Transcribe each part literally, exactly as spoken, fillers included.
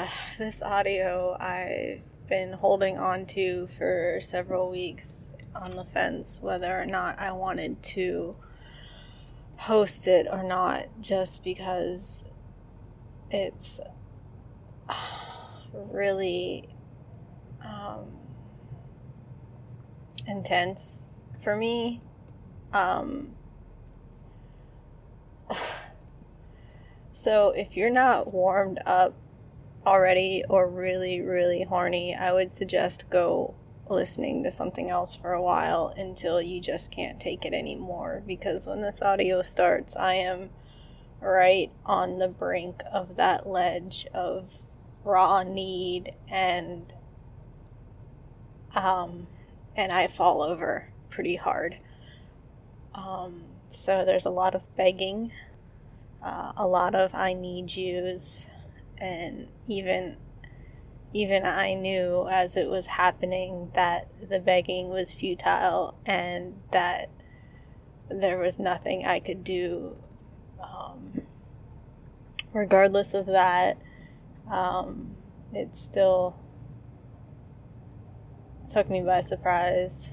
this audio I've been holding on to for several weeks on the fence whether or not I wanted to post it or not, just because it's really um, intense for me. Um, so if you're not warmed up already or really, really horny, I would suggest go listening to something else for a while until you just can't take it anymore, because when this audio starts, I am right on the brink of that ledge of raw need, and um and I fall over pretty hard. Um so there's a lot of begging, uh, a lot of I need yous, and even even I knew as it was happening that the begging was futile and that there was nothing I could do. Um, regardless of that, um, it still took me by surprise.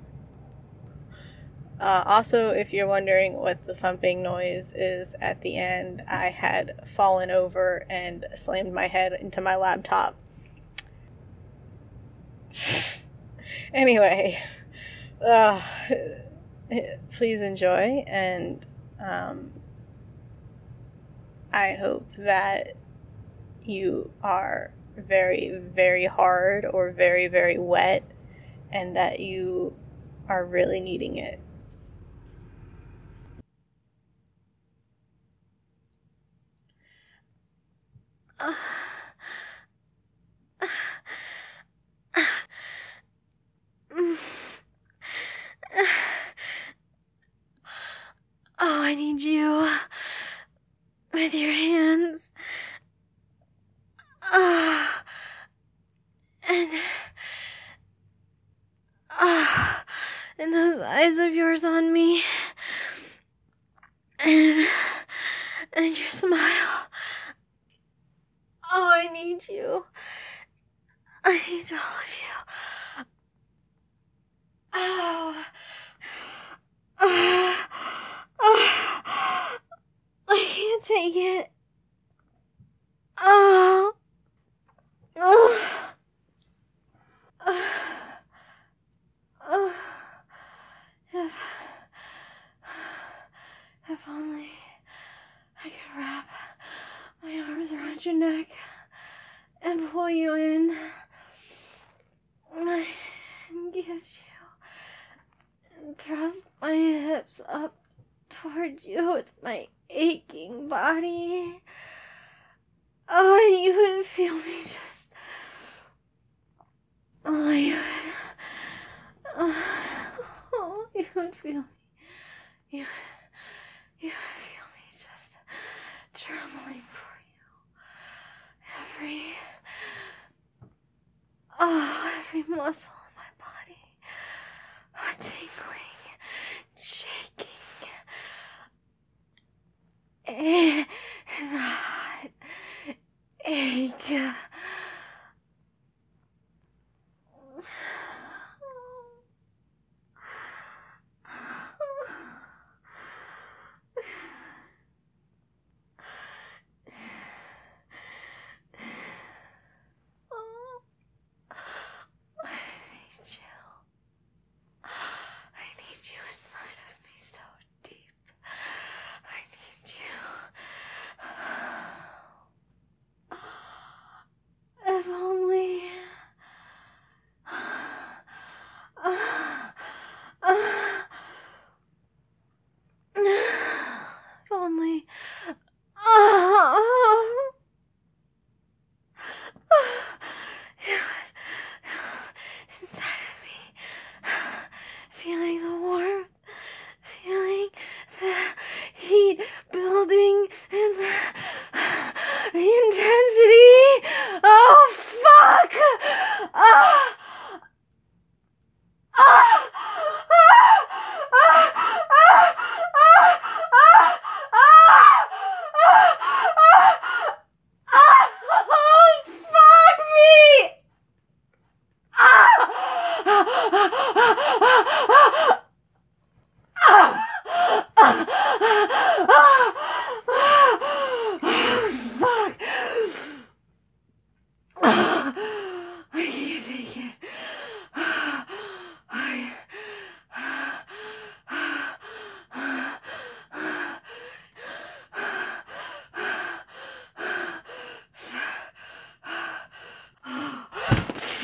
Uh, also, if you're wondering what the thumping noise is at the end, I had fallen over and slammed my head into my laptop. Anyway, uh, please enjoy, and um, I hope that you are very, very hard or very, very wet, and that you are really needing it. Uh, uh, uh, mm, uh, oh, I need you with your hands. Ah, uh, and ah, uh, and those eyes of yours on me, and and your smile. Oh, I need you. I need all of you. Oh. Oh. Oh. I can't take it. Oh. Oh. Oh. Oh. If, if only I could wrap my arms around your neck and pull you in. I kiss you and thrust my hips up towards you with my aching body. Oh, and you would feel me just. Oh, you would. Oh, oh you would feel me. You, you would feel me just trembling for you. Every. Oh, every muscle in my body. Oh, tingling, shaking. And hot ache.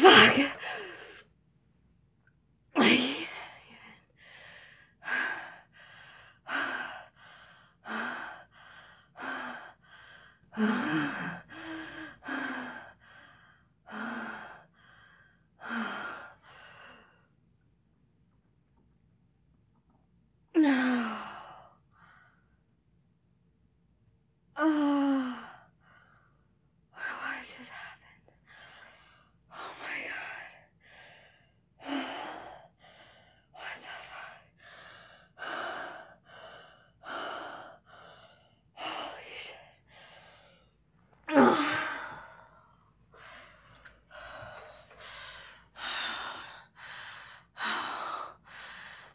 fuck. I